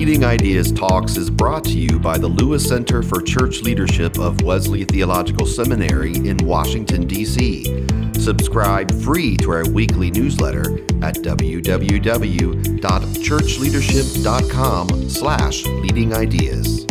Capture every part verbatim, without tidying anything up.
Leading Ideas Talks is brought to you by the Lewis Center for Church Leadership of Wesley Theological Seminary in Washington, D C Subscribe free to our weekly newsletter at w w w dot church leadership dot com slash leading ideas.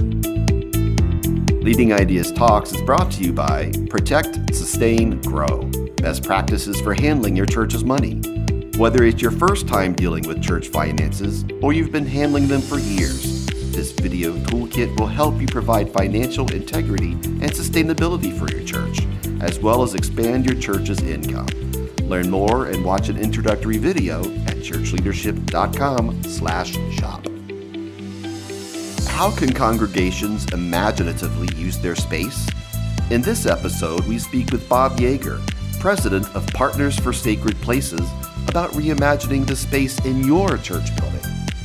Leading Ideas Talks is brought to you by Protect, Sustain, Grow. Best practices for handling your church's money. Whether it's your first time dealing with church finances or you've been handling them for years, this video toolkit will help you provide financial integrity and sustainability for your church, as well as expand your church's income. Learn more and watch an introductory video at church leadership dot com slash shop. How can congregations imaginatively use their space? In this episode, we speak with Bob Yeager, president of Partners for Sacred Places, about reimagining the space in your church building.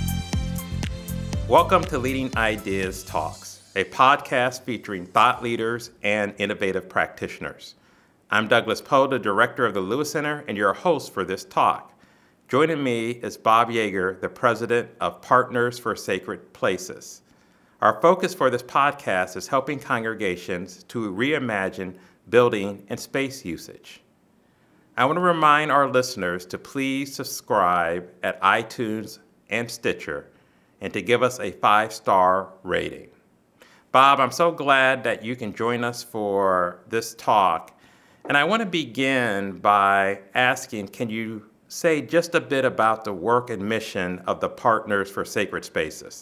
Welcome to Leading Ideas Talks, a podcast featuring thought leaders and innovative practitioners. I'm Douglas Poe, the director of the Lewis Center, and your host for this talk. Joining me is Bob Yeager, the president of Partners for Sacred Places. Our focus for this podcast is helping congregations to reimagine building and space usage. I want to remind our listeners to please subscribe at iTunes and Stitcher and to give us a five-star rating. Bob, I'm so glad that you can join us for this talk. And I want to begin by asking, can you say just a bit about the work and mission of the Partners for Sacred Spaces?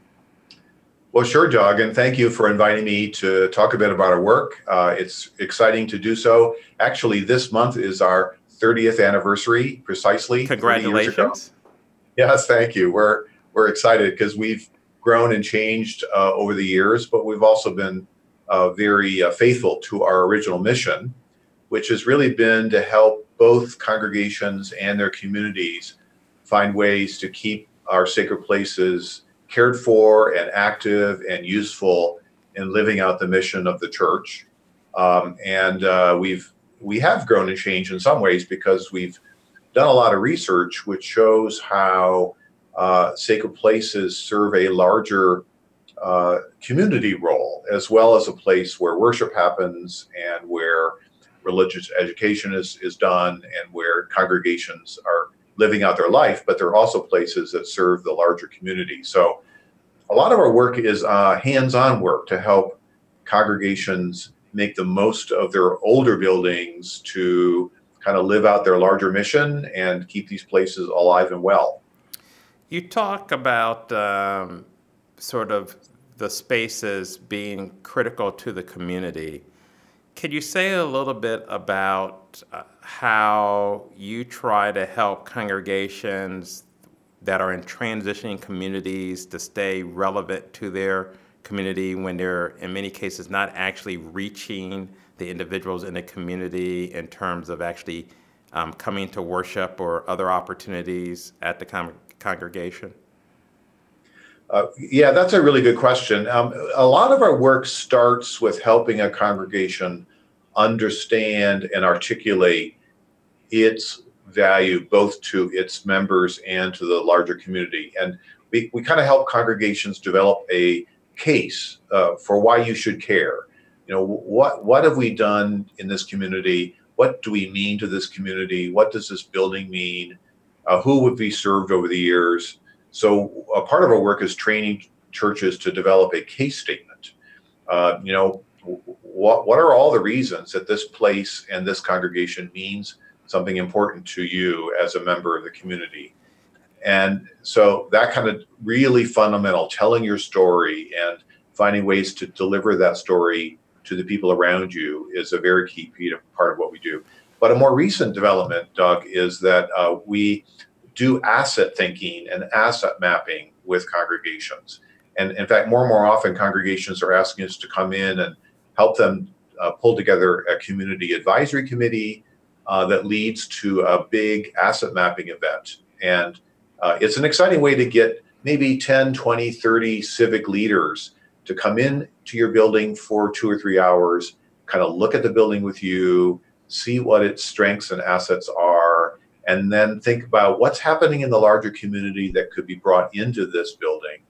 Well, sure, Doug, and thank you for inviting me to talk a bit about our work. Uh, it's exciting to do so. Actually, this month is our thirtieth anniversary, precisely. Congratulations. Yes, thank you. We're we're excited because we've grown and changed uh, over the years, but we've also been uh, very uh, faithful to our original mission, which has really been to help both congregations and their communities find ways to keep our sacred places cared for and active and useful in living out the mission of the church. Um, and uh, we've we have grown and changed in some ways because we've done a lot of research which shows how uh, sacred places serve a larger uh, community role, as well as a place where worship happens and where religious education is, is done and where congregations are living out their life, but they're also places that serve the larger community. So a lot of our work is uh, hands-on work to help congregations make the most of their older buildings to kind of live out their larger mission and keep these places alive and well. You talk about um, sort of the spaces being critical to the community. Can you say a little bit about uh, how you try to help congregations that are in transitioning communities to stay relevant to their community when they're, in many cases, not actually reaching the individuals in the community in terms of actually um, coming to worship or other opportunities at the con- congregation? Uh, yeah, that's a really good question. Um, a lot of our work starts with helping a congregation understand and articulate its value both to its members and to the larger community. And we, we kind of help congregations develop a case uh, for why you should care. You know, what what have we done in this community? What do we mean to this community? What does this building mean? Uh, who would be served over the years? So a part of our work is training churches to develop a case statement. Uh, you know, what what are all the reasons that this place and this congregation means something important to you as a member of the community? And so that kind of really fundamental, telling your story and finding ways to deliver that story to the people around you is a very key part of what we do. But a more recent development, Doug, is that uh, we do asset thinking and asset mapping with congregations. And in fact, more and more often, congregations are asking us to come in and help them uh, pull together a community advisory committee uh, that leads to a big asset mapping event. And uh, it's an exciting way to get maybe ten, twenty, thirty civic leaders to come in to your building for two or three hours, kind of look at the building with you, see what its strengths and assets are, and then think about what's happening in the larger community that could be brought into this building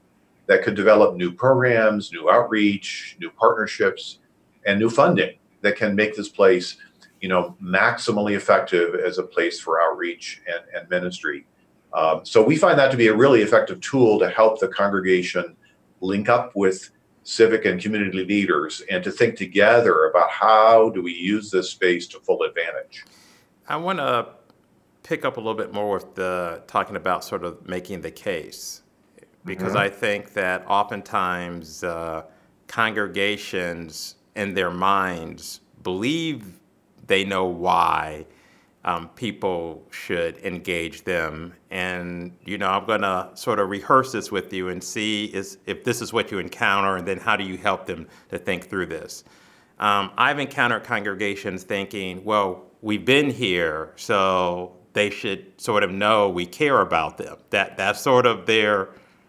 that could develop new programs, new outreach, new partnerships, and new funding that can make this place, you know, maximally effective as a place for outreach and, and ministry. Um, so we find that to be a really effective tool to help the congregation link up with civic and community leaders and to think together about how do we use this space to full advantage. I want to pick up a little bit more with the talking about sort of making the case, because mm-hmm. I think that oftentimes uh, congregations in their minds believe they know why um, people should engage them. And, you know, I'm going to sort of rehearse this with you and see is, if this is what you encounter, and then how do you help them to think through this. Um, I've encountered congregations thinking, well, we've been here, so they should sort of know we care about them. That that's sort of their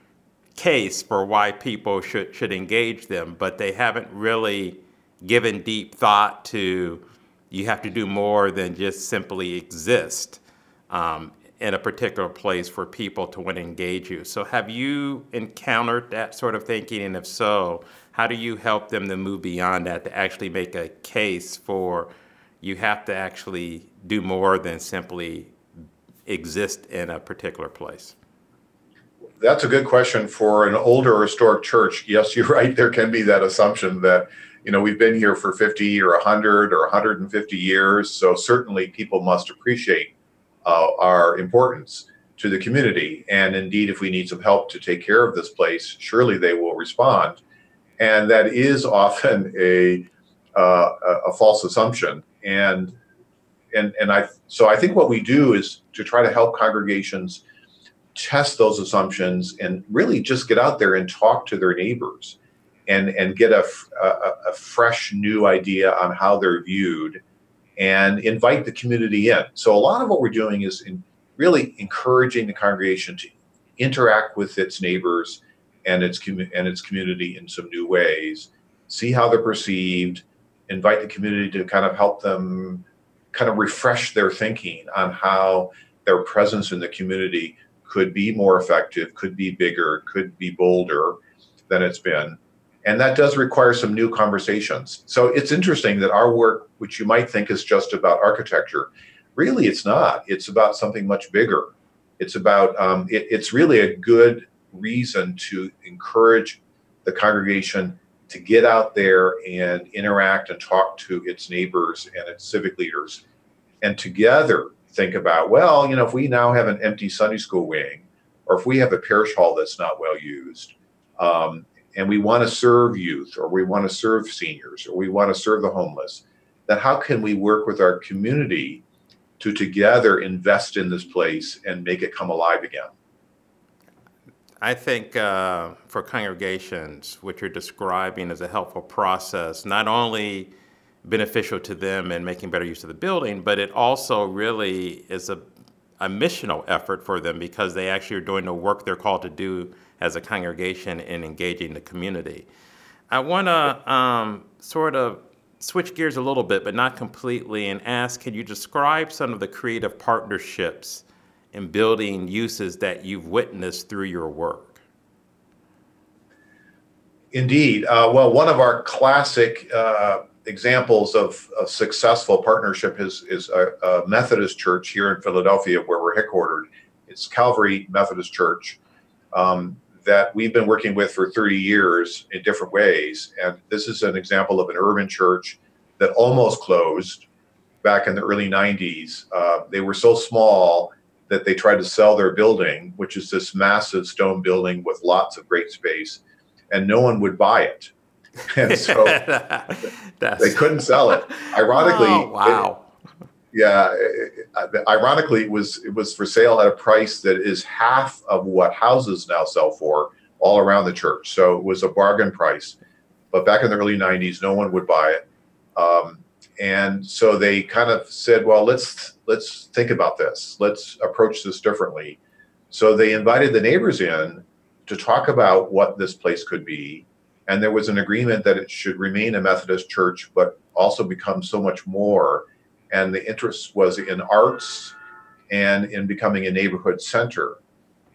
case for why people should should engage them, but they haven't really given deep thought to you have to do more than just simply exist um, in a particular place for people to want to engage you. So have you encountered that sort of thinking? And if so, how do you help them to move beyond that to actually make a case for you have to actually do more than simply exist in a particular place? That's a good question for an older historic church. Yes, you're right. There can be that assumption that, you know, we've been here for fifty or one hundred or one hundred fifty years. So certainly people must appreciate uh, our importance to the community. And indeed, if we need some help to take care of this place, surely they will respond. And that is often a uh, a false assumption. And and and I so I think what we do is to try to help congregations test those assumptions and really just get out there and talk to their neighbors and and get a, a, a fresh new idea on how they're viewed and invite the community in. So a lot of what we're doing is in really encouraging the congregation to interact with its neighbors and its commu- and its community in some new ways, see how they're perceived, invite the community to kind of help them kind of refresh their thinking on how their presence in the community could be more effective, could be bigger, could be bolder than it's been. And that does require some new conversations. So it's interesting that our work, which you might think is just about architecture, really it's not. It's about something much bigger. It's about, um, it, it's really a good reason to encourage the congregation to get out there and interact and talk to its neighbors and its civic leaders, and together think about, well, you know, if we now have an empty Sunday school wing, or if we have a parish hall that's not well used, um, and we want to serve youth, or we want to serve seniors, or we want to serve the homeless, then how can we work with our community to together invest in this place and make it come alive again? I think uh, for congregations, what you're describing is a helpful process, not only beneficial to them in making better use of the building, but it also really is a, a missional effort for them, because they actually are doing the work they're called to do as a congregation in engaging the community. I want to um, sort of switch gears a little bit, but not completely, and ask, can you describe some of the creative partnerships in building uses that you've witnessed through your work? Indeed. Uh, well, one of our classic uh, examples of, of successful partnership is, is a, a Methodist church here in Philadelphia, where we're headquartered. It's Calvary Methodist Church um, that we've been working with for thirty years in different ways. And this is an example of an urban church that almost closed back in the early nineties. Uh, they were so small that they tried to sell their building, which is this massive stone building with lots of great space, and no one would buy it. And so they couldn't sell it. Ironically, oh, wow. It, yeah, it, it, ironically, it was it was for sale at a price that is half of what houses now sell for all around the church. So it was a bargain price. But back in the early nineties, no one would buy it. Um, and so they kind of said, well, let's let's think about this. Let's approach this differently. So they invited the neighbors in to talk about what this place could be. And there was an agreement that it should remain a Methodist church, but also become so much more. And the interest was in arts and in becoming a neighborhood center.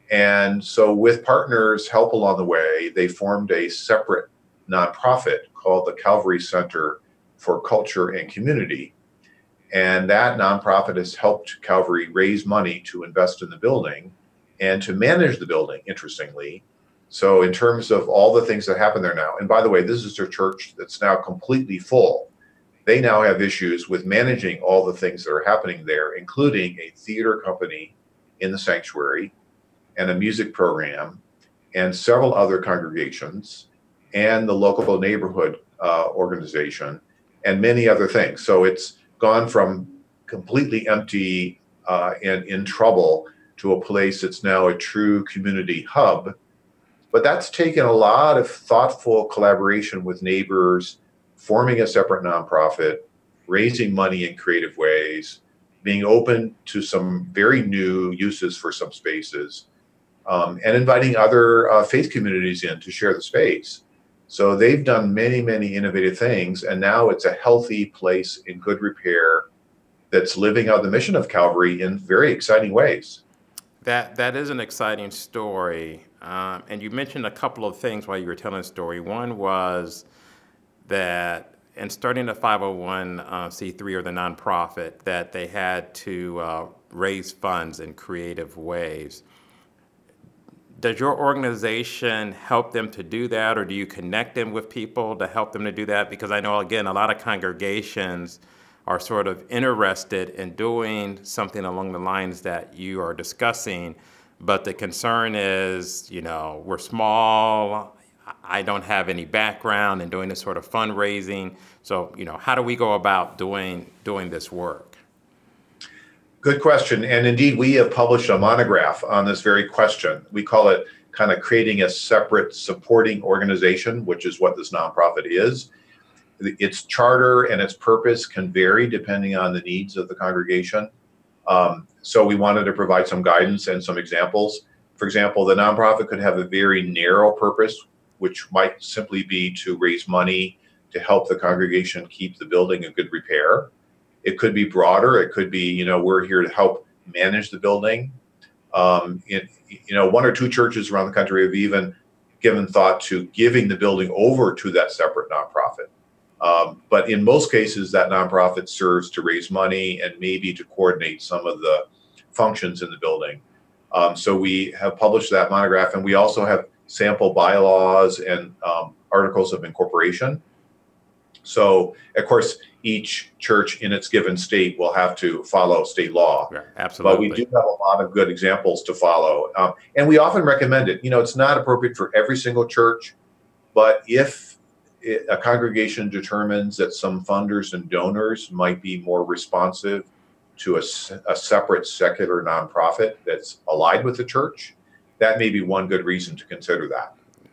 And so with partners' help along the way, they formed a separate nonprofit called the Calvary Center for Culture and Community. And that nonprofit has helped Calvary raise money to invest in the building and to manage the building, interestingly. So in terms of all the things that happen there now, and by the way, this is a church that's now completely full. They now have issues with managing all the things that are happening there, including a theater company in the sanctuary and a music program and several other congregations and the local neighborhood uh, organization and many other things. So it's gone from completely empty uh, and in trouble to a place that's now a true community hub. But that's taken a lot of thoughtful collaboration with neighbors, forming a separate nonprofit, raising money in creative ways, being open to some very new uses for some spaces, um, and inviting other uh, faith communities in to share the space. So they've done many, many innovative things, and now it's a healthy place in good repair that's living out the mission of Calvary in very exciting ways. That that is an exciting story, um, and you mentioned a couple of things while you were telling the story. One was that in starting a five oh one c three or the nonprofit, that they had to uh, raise funds in creative ways. Does your organization help them to do that, or do you connect them with people to help them to do that? Because I know, again, a lot of congregations are sort of interested in doing something along the lines that you are discussing, but the concern is, you know, we're small, I don't have any background in doing this sort of fundraising. So, you know, how do we go about doing doing this work? Good question. And indeed, we have published a monograph on this very question. We call it kind of creating a separate supporting organization, which is what this nonprofit is. Its charter and its purpose can vary depending on the needs of the congregation. Um, so we wanted to provide some guidance and some examples. For example, the nonprofit could have a very narrow purpose, which might simply be to raise money to help the congregation keep the building in good repair. It could be broader. It could be, you know, we're here to help manage the building. Um, it, you know, one or two churches around the country have even given thought to giving the building over to that separate nonprofit. Um, but in most cases, that nonprofit serves to raise money and maybe to coordinate some of the functions in the building. Um, so we have published that monograph, and we also have sample bylaws and um, articles of incorporation. So, of course, each church in its given state will have to follow state law. Yeah, absolutely. But we do have a lot of good examples to follow. Um, and we often recommend it. You know, it's not appropriate for every single church, but if it, a congregation determines that some funders and donors might be more responsive to a, a separate secular nonprofit that's allied with the church, that may be one good reason to consider that.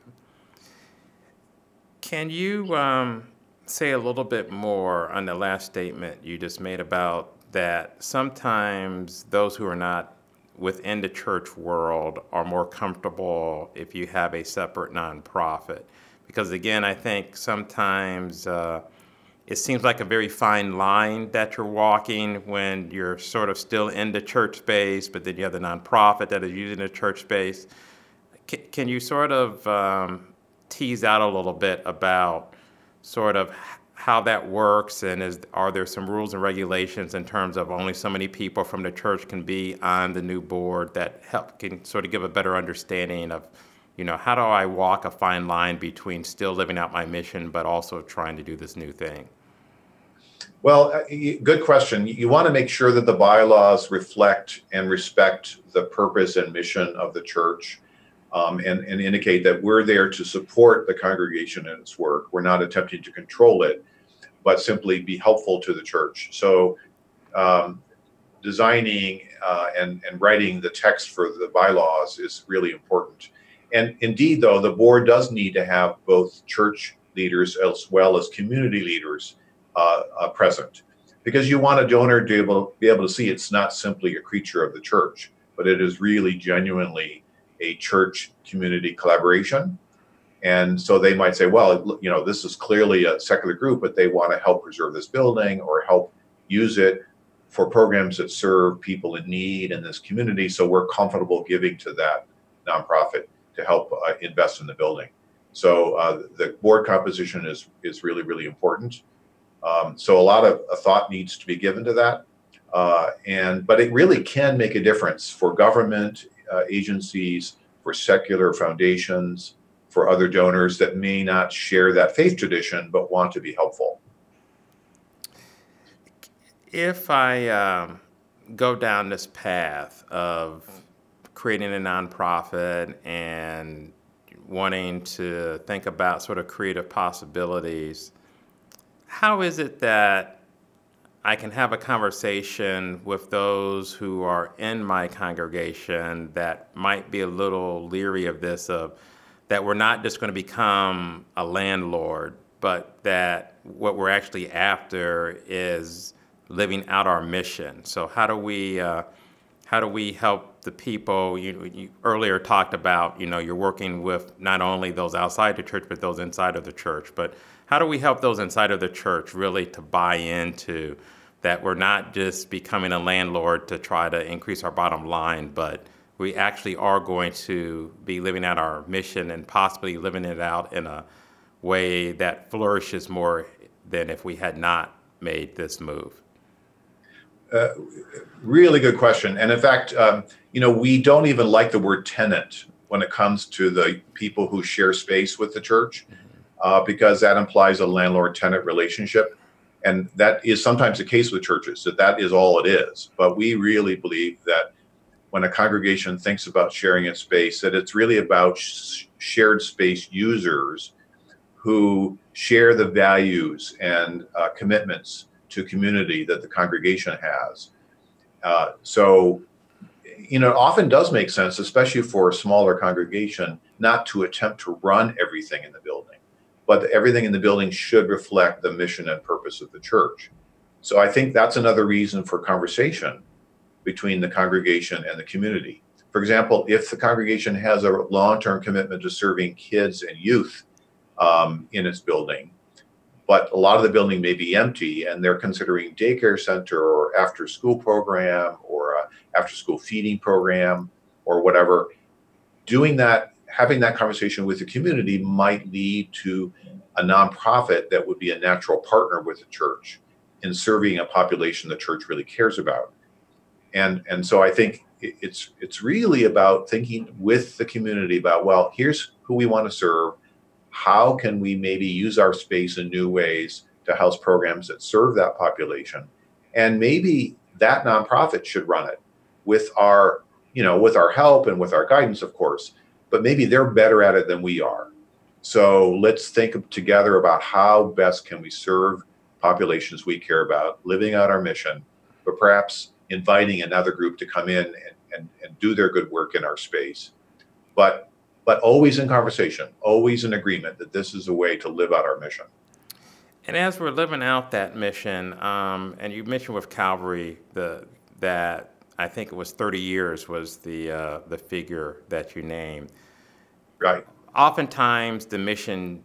Can you um, say a little bit more on the last statement you just made about that sometimes those who are not within the church world are more comfortable if you have a separate nonprofit? Because again, I think sometimes uh, it seems like a very fine line that you're walking when you're sort of still in the church space, but then you have the nonprofit that is using the church space. C- can you sort of um, tease out a little bit about sort of how that works, and is are there some rules and regulations in terms of only so many people from the church can be on the new board that help can sort of give a better understanding of, you know, how do I walk a fine line between still living out my mission but also trying to do this new thing? Well, good question. You want to make sure that the bylaws reflect and respect the purpose and mission of the church, um, and, and indicate that we're there to support the congregation in its work. We're not attempting to control it, but simply be helpful to the church. So um, designing uh, and, and writing the text for the bylaws is really important. And indeed, though, the board does need to have both church leaders as well as community leaders uh, uh, present, because you want a donor to be able, be able to see it's not simply a creature of the church, but it is really genuinely a church community collaboration. And so they might say, well, you know, this is clearly a secular group, but they want to help preserve this building or help use it for programs that serve people in need in this community. So we're comfortable giving to that nonprofit to help uh, invest in the building. So uh, the board composition is is really, really important. Um, so a lot of a thought needs to be given to that. Uh, and but it really can make a difference for government uh, agencies, for secular foundations, for other donors that may not share that faith tradition but want to be helpful. If I um, go down this path of creating a nonprofit and wanting to think about sort of creative possibilities, how is it that I can have a conversation with those who are in my congregation that might be a little leery of this, of that we're not just going to become a landlord, but that what we're actually after is living out our mission? So how do we uh, how do we help the people? You, you earlier talked about, you know, you're working with not only those outside the church, but those inside of the church. But how do we help those inside of the church really to buy into that we're not just becoming a landlord to try to increase our bottom line, but we actually are going to be living out our mission and possibly living it out in a way that flourishes more than if we had not made this move? Uh, really good question. And in fact, um, you know, we don't even like the word tenant when it comes to the people who share space with the church, uh, because that implies a landlord-tenant relationship. And that is sometimes the case with churches, that that is all it is. But we really believe that when a congregation thinks about sharing its space, that it's really about sh- shared space users who share the values and uh, commitments to community that the congregation has. Uh, so, you know, it often does make sense, especially for a smaller congregation, not to attempt to run everything in the building, but everything in the building should reflect the mission and purpose of the church. So I think that's another reason for conversation between the congregation and the community. For example, if the congregation has a long-term commitment to serving kids and youth um, in its building, but a lot of the building may be empty and they're considering daycare center or after school program or a after school feeding program or whatever, doing that, having that conversation with the community might lead to a nonprofit that would be a natural partner with the church in serving a population the church really cares about. And, and so I think it's, it's really about thinking with the community about, well, here's who we want to serve. How can we maybe use our space in new ways to house programs that serve that population? And maybe that nonprofit should run it with our, you know, with our help and with our guidance, of course, but maybe they're better at it than we are. So let's think together about how best can we serve populations we care about, living out our mission, but perhaps inviting another group to come in and, and, and do their good work in our space. But but always in conversation, always in agreement that this is a way to live out our mission. And as we're living out that mission, um, and you mentioned with Calvary the that I think it was thirty years was the uh, the figure that you named. Right. Oftentimes the mission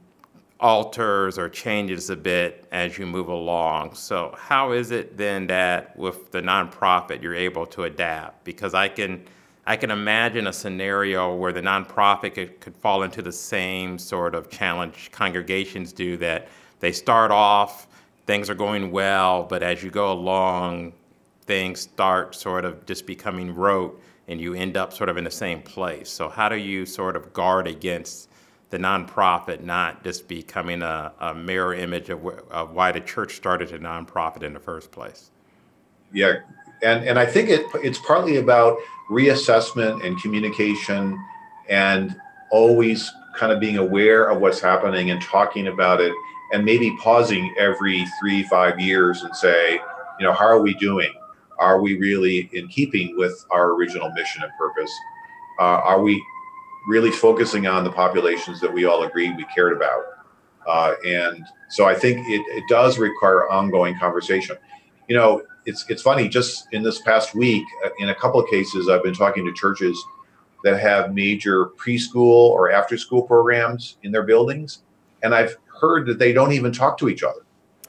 alters or changes a bit as you move along. So how is it then that with the nonprofit you're able to adapt? Because I can I can imagine a scenario where the nonprofit could, could fall into the same sort of challenge congregations do, that they start off, things are going well, but as you go along, things start sort of just becoming rote and you end up sort of in the same place. So how do you sort of guard against the nonprofit not just becoming a, a mirror image of, of why the church started a nonprofit in the first place? Yeah, and, and I think it it's partly about reassessment and communication and always kind of being aware of what's happening and talking about it, and maybe pausing every three, five years and say, you know, how are we doing? Are we really in keeping with our original mission and purpose? Uh, are we really focusing on the populations that we all agreed we cared about? Uh, and so I think it, it does require ongoing conversation. You know, it's it's funny, just in this past week, in a couple of cases, I've been talking to churches that have major preschool or after school programs in their buildings. And I've heard that they don't even talk to each other.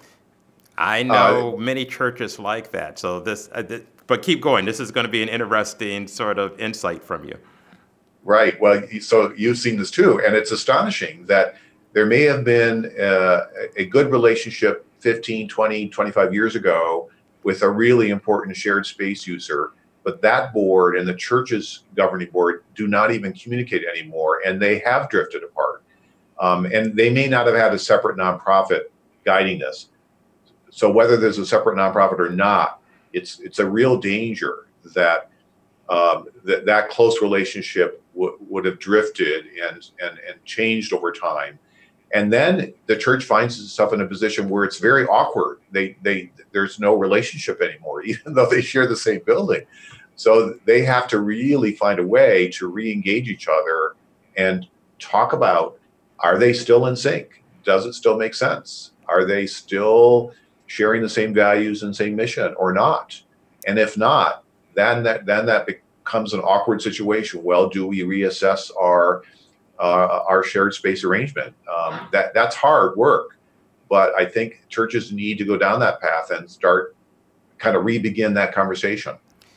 I know uh, many churches like that. So this, uh, th- but keep going. This is going to be an interesting sort of insight from you. Right. Well, so you've seen this too, and it's astonishing that there may have been uh, a good relationship fifteen, twenty, twenty-five years ago with a really important shared space user, but that board and the church's governing board do not even communicate anymore, and they have drifted apart. Um, and they may not have had a separate nonprofit guiding this. So whether there's a separate nonprofit or not, it's it's a real danger that um, that, that close relationship w- would have drifted and, and and changed over time. And then the church finds itself in a position where it's very awkward. They they there's no relationship anymore, even though they share the same building. So they have to really find a way to re-engage each other and talk about, are they still in sync? Does it still make sense? Are they still sharing the same values and same mission or not? And if not, then that then that becomes an awkward situation. Well, do we reassess our uh, our shared space arrangement? Um, that that's hard work, but I think churches need to go down that path and start kind of re-begin that conversation.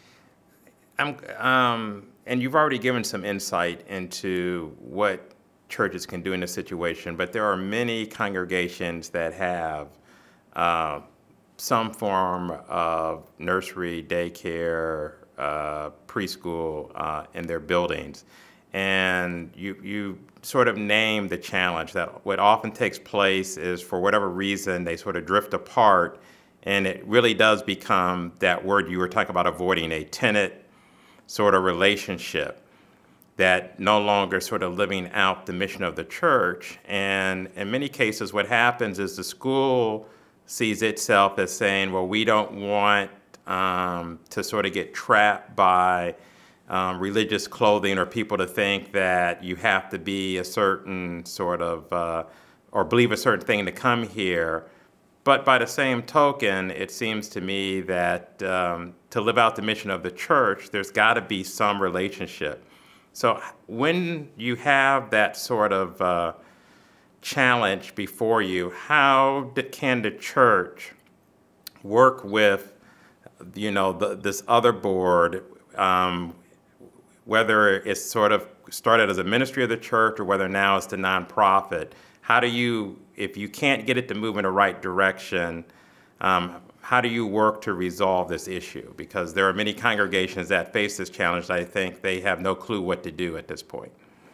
I'm, um, and you've already given some insight into what churches can do in this situation, but there are many congregations that have uh, some form of nursery, daycare, uh, preschool uh, in their buildings. And you you sort of name the challenge that what often takes place is, for whatever reason, they sort of drift apart, and it really does become that word you were talking about avoiding, a tenant sort of relationship that no longer sort of living out the mission of the church. And in many cases, what happens is the school sees itself as saying, well, we don't want um, to sort of get trapped by um, religious clothing or people to think that you have to be a certain sort of, uh, or believe a certain thing to come here. But by the same token, it seems to me that um, to live out the mission of the church, there's got to be some relationship. So when you have that sort of uh, challenge before you, how d- can the church work with, you know, the, this other board, um, whether it's sort of started as a ministry of the church or whether now it's the nonprofit? How do you, if you can't get it to move in the right direction, um, how do you work to resolve this issue? Because there are many congregations that face this challenge. I think they have no clue what to do at this point.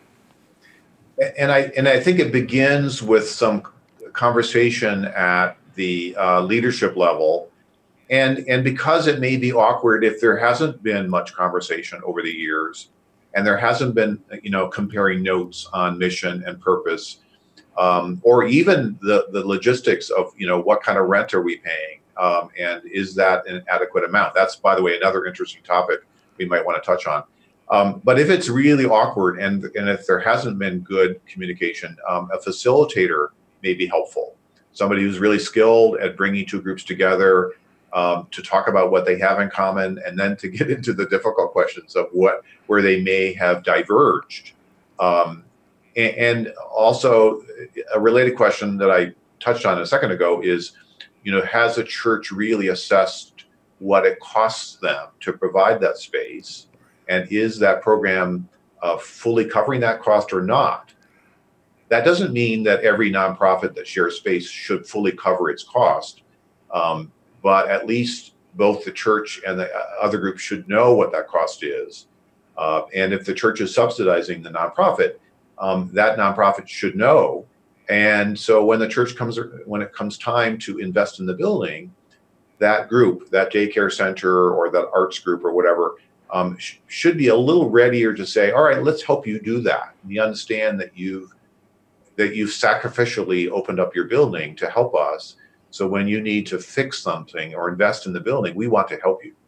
And I and I think it begins with some conversation at the uh, leadership level, and and because it may be awkward if there hasn't been much conversation over the years, and there hasn't been, you know, comparing notes on mission and purpose. Um, or even the, the logistics of, you know, what kind of rent are we paying? Um, and is that an adequate amount? That's, by the way, another interesting topic we might want to touch on. Um, but if it's really awkward and, and if there hasn't been good communication, um, a facilitator may be helpful. Somebody who's really skilled at bringing two groups together um, to talk about what they have in common, and then to get into the difficult questions of what where they may have diverged. Um, And also, a related question that I touched on a second ago is, you know, has a church really assessed what it costs them to provide that space? And is that program uh, fully covering that cost or not? That doesn't mean that every nonprofit that shares space should fully cover its cost. Um, but at least both the church and the other group should know what that cost is. Uh, and if the church is subsidizing the nonprofit, Um, that nonprofit should know. And so when the church comes, when it comes time to invest in the building, that group, that daycare center or that arts group or whatever, um, sh- should be a little readier to say, all right, let's help you do that. We understand that you've, that you've sacrificially opened up your building to help us. So when you need to fix something or invest in the building, we want to help you.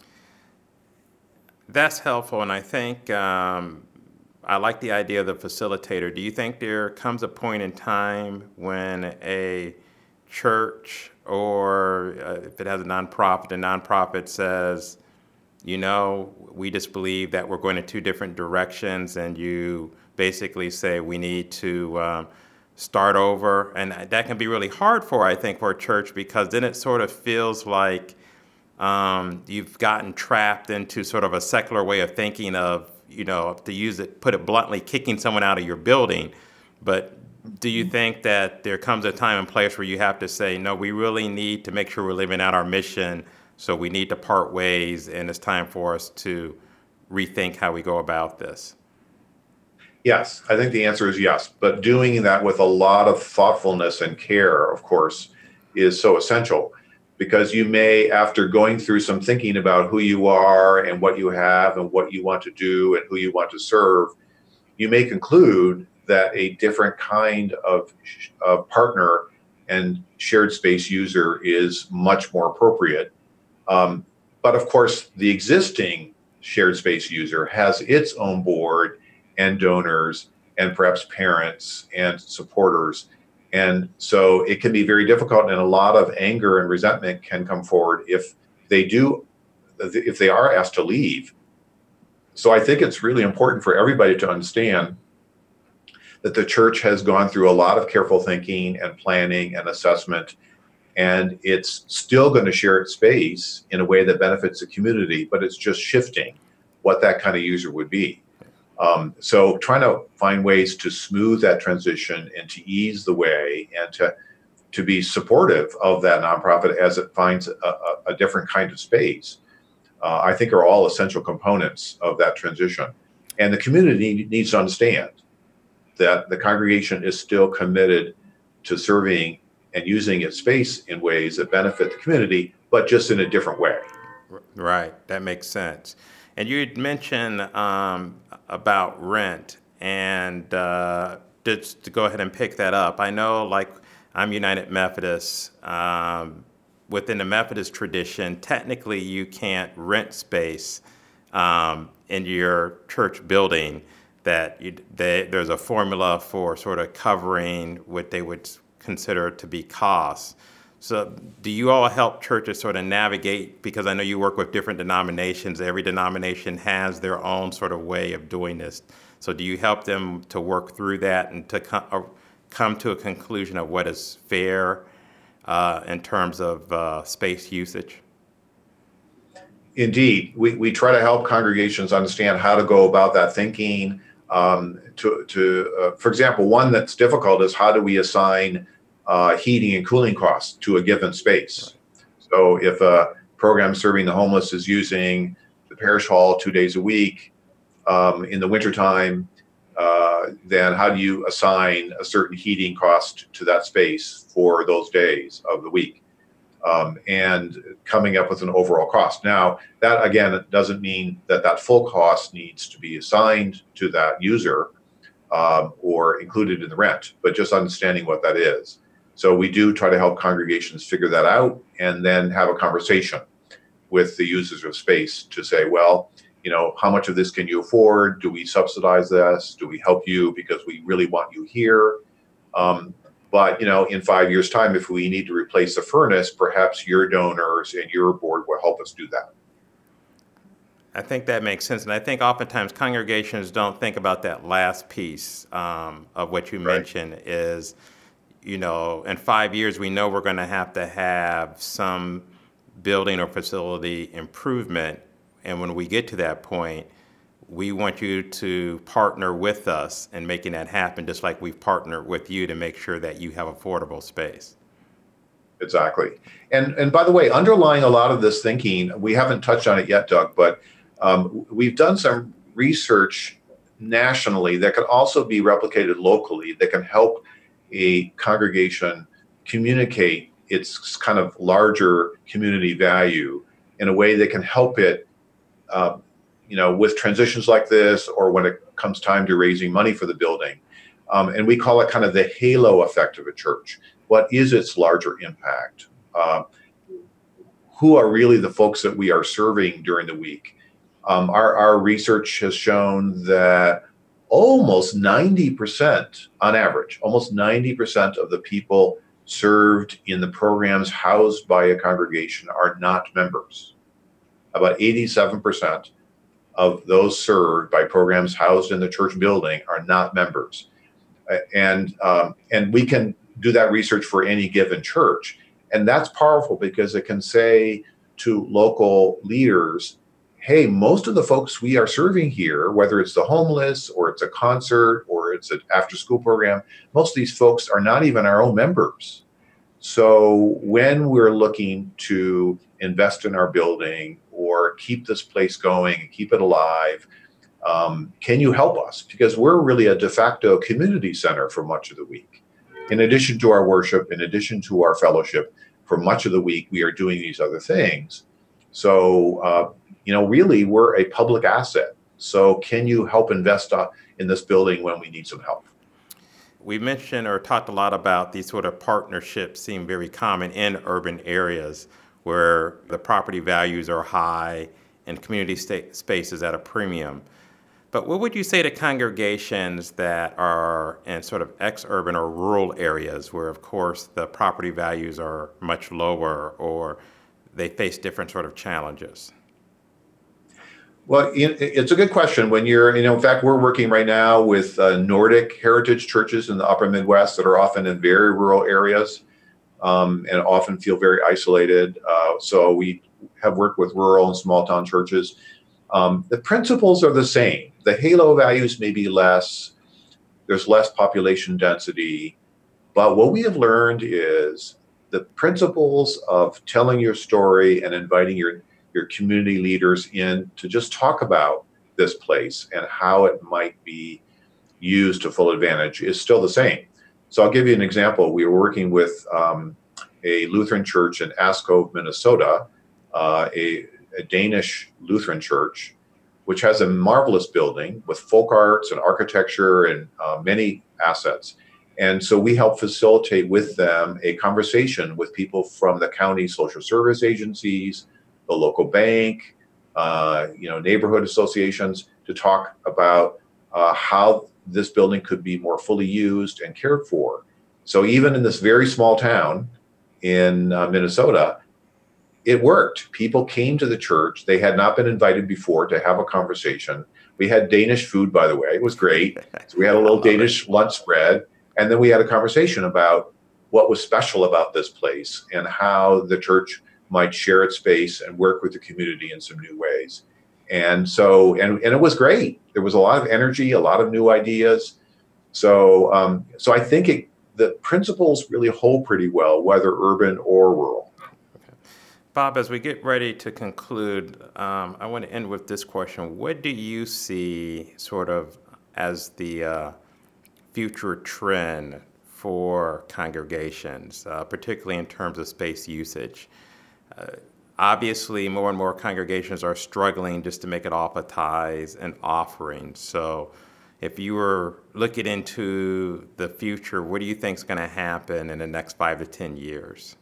That's helpful. And I think, um, I like the idea of the facilitator. Do you think there comes a point in time when a church, or uh, if it has a nonprofit, a nonprofit says, you know, we just believe that we're going in two different directions, and you basically say we need to um, start over? And that can be really hard for, I think, for a church, because then it sort of feels like um, you've gotten trapped into sort of a secular way of thinking of, you know, to use it, put it bluntly, kicking someone out of your building. But do you think that there comes a time and place where you have to say, no, we really need to make sure we're living out our mission, so we need to part ways, and it's time for us to rethink how we go about this? Yes, I think the answer is yes. But doing that with a lot of thoughtfulness and care, of course, is so essential, because you may, after going through some thinking about who you are and what you have and what you want to do and who you want to serve, you may conclude that a different kind of uh, partner and shared space user is much more appropriate. Um, but of course, the existing shared space user has its own board and donors and perhaps parents and supporters. And so it can be very difficult, and a lot of anger and resentment can come forward if they do, if they are asked to leave. So I think it's really important for everybody to understand that the church has gone through a lot of careful thinking and planning and assessment, and it's still going to share its space in a way that benefits the community, but it's just shifting what that kind of user would be. Um, so trying to find ways to smooth that transition and to ease the way and to to be supportive of that nonprofit as it finds a, a, a different kind of space, uh, I think are all essential components of that transition. And the community needs to understand that the congregation is still committed to serving and using its space in ways that benefit the community, but just in a different way. Right, that makes sense. And you had mentioned um, about rent, and uh, just to go ahead and pick that up, I know, like, I'm United Methodist. Um, within the Methodist tradition, technically you can't rent space um, in your church building. That you, they, there's a formula for sort of covering what they would consider to be costs. So do you all help churches sort of navigate, because I know you work with different denominations, every denomination has their own sort of way of doing this. So do you help them to work through that and to come, uh, come to a conclusion of what is fair uh, in terms of uh, space usage? Indeed, we, we try to help congregations understand how to go about that thinking. Um, to, to uh, for example, one that's difficult is how do we assign uh, heating and cooling costs to a given space? So if a program serving the homeless is using the parish hall two days a week um, in the wintertime, uh, then how do you assign a certain heating cost to that space for those days of the week? Um, and coming up with an overall cost. Now, that again doesn't mean that that full cost needs to be assigned to that user um, or included in the rent, but just understanding what that is. So we do try to help congregations figure that out, and then have a conversation with the users of space to say, well, you know, how much of this can you afford? Do we subsidize this? Do we help you because we really want you here? Um, But, you know, in five years' time, if we need to replace the furnace, perhaps your donors and your board will help us do that. I think that makes sense. And I think oftentimes congregations don't think about that last piece um, of what you Right. mentioned is, you know, in five years, we know we're going to have to have some building or facility improvement. And when we get to that point, we want you to partner with us in making that happen, just like we've partnered with you to make sure that you have affordable space. Exactly. And and by the way, underlying a lot of this thinking, we haven't touched on it yet, Doug, but um, we've done some research nationally that can also be replicated locally that can help a congregation communicate its kind of larger community value in a way that can help it uh, you know, with transitions like this, or when it comes time to raising money for the building. Um, and we call it kind of the halo effect of a church. What is its larger impact? Uh, who are really the folks that we are serving during the week? Um, our, our research has shown that almost ninety percent on average, almost ninety percent of the people served in the programs housed by a congregation are not members. About eighty-seven percent of those served by programs housed in the church building are not members. And um, and we can do that research for any given church. And that's powerful because it can say to local leaders, hey, most of the folks we are serving here, whether it's the homeless or it's a concert or it's an after-school program, most of these folks are not even our own members. So when we're looking to invest in our building or keep this place going and keep it alive, um, can you help us? Because we're really a de facto community center for much of the week. In addition to our worship, in addition to our fellowship, for much of the week, we are doing these other things. So, uh, you know, really, we're a public asset. So can you help invest uh, in this building when we need some help? We mentioned or talked a lot about these sort of partnerships seem very common in urban areas where the property values are high and community sta- space is at a premium. But what would you say to congregations that are in sort of ex-urban or rural areas where, of course, the property values are much lower or they face different sort of challenges? Well, it's a good question. When you're, you know, in fact, we're working right now with uh, Nordic heritage churches in the upper Midwest that are often in very rural areas um, and often feel very isolated. Uh, so we have worked with rural and small town churches. Um, the principles are the same. The halo values may be less. There's less population density. But what we have learned is the principles of telling your story and inviting your your community leaders in to just talk about this place and how it might be used to full advantage is still the same. So I'll give you an example. We were working with um, a Lutheran church in Ascove, Minnesota, uh, a, a Danish Lutheran church, which has a marvelous building with folk arts and architecture and uh, many assets. And so we help facilitate with them a conversation with people from the county social service agencies, the local bank, uh, you know, neighborhood associations to talk about uh, how this building could be more fully used and cared for. So even in this very small town in uh, Minnesota, it worked. People came to the church. They had not been invited before to have a conversation. We had Danish food, by the way. It was great. So we had a little Danish lunch spread. And then we had a conversation about what was special about this place and how the church might share its space and work with the community in some new ways. And so, and, and it was great. There was a lot of energy, a lot of new ideas. So, um, so I think it, the principles really hold pretty well, whether urban or rural. Okay. Bob, as we get ready to conclude, um, I want to end with this question. What do you see sort of as the uh, future trend for congregations, uh, particularly in terms of space usage? Uh, obviously, more and more congregations are struggling just to make it off of tithes and offerings. So if you were looking into the future, what do you think is going to happen in the next five to ten years?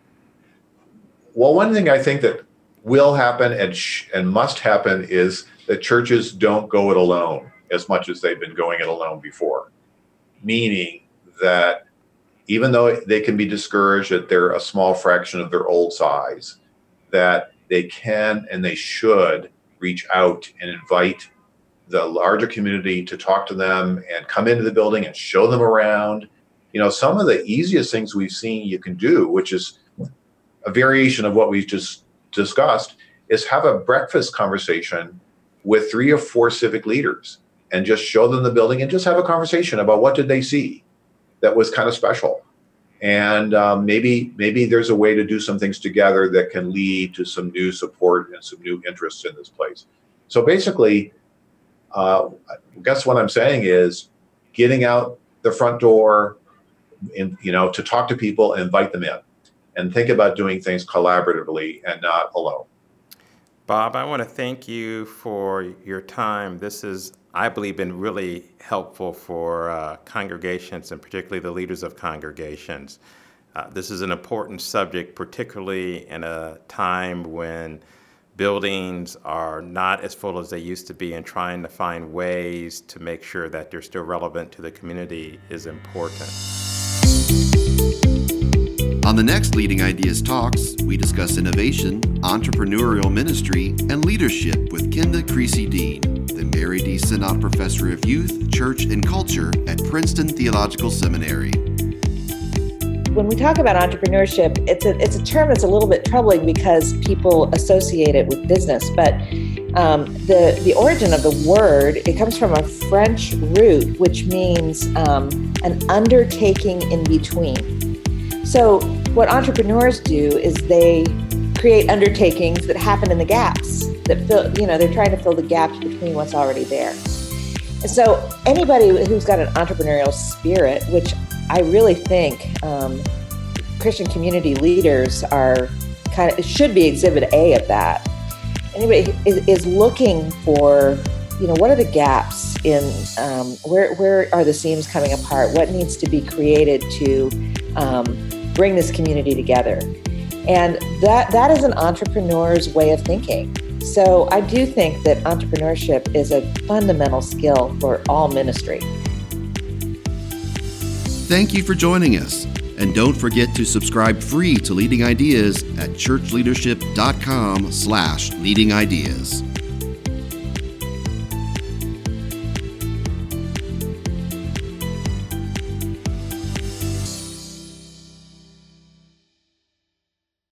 Well, one thing I think that will happen and sh- and must happen is that churches don't go it alone as much as they've been going it alone before. Meaning that even though they can be discouraged that they're a small fraction of their old size, that they can and they should reach out and invite the larger community to talk to them and come into the building and show them around. You know, some of the easiest things we've seen you can do, which is a variation of what we've just discussed, is have a breakfast conversation with three or four civic leaders and just show them the building and just have a conversation about what did they see that was kind of special. And um, maybe maybe there's a way to do some things together that can lead to some new support and some new interests in this place. So basically, uh, I guess what I'm saying is getting out the front door, in, you know, to talk to people and invite them in and think about doing things collaboratively and not alone. Bob, I want to thank you for your time. This has, I believe, been really helpful for uh, congregations and particularly the leaders of congregations. Uh, this is an important subject, particularly in a time when buildings are not as full as they used to be, and trying to find ways to make sure that they're still relevant to the community is important. On the next Leading Ideas Talks, we discuss innovation, entrepreneurial ministry, and leadership with Kenda Creasy-Dean, the Mary D. Sinnott Professor of Youth, Church, and Culture at Princeton Theological Seminary. When we talk about entrepreneurship, it's a, it's a term that's a little bit troubling because people associate it with business, but Um, the, the origin of the word, it comes from a French root, which means um, an undertaking in between. So what entrepreneurs do is they create undertakings that happen in the gaps, that fill, you know, they're trying to fill the gaps between what's already there. And so anybody who's got an entrepreneurial spirit, which I really think um, Christian community leaders are kind of, should be exhibit A of that. Anybody is, is looking for, you know, what are the gaps in, um, where where are the seams coming apart? What needs to be created to um, bring this community together? And that that is an entrepreneur's way of thinking. So I do think that entrepreneurship is a fundamental skill for all ministry. Thank you for joining us. And don't forget to subscribe free to Leading Ideas at churchleadership.com slash leading ideas.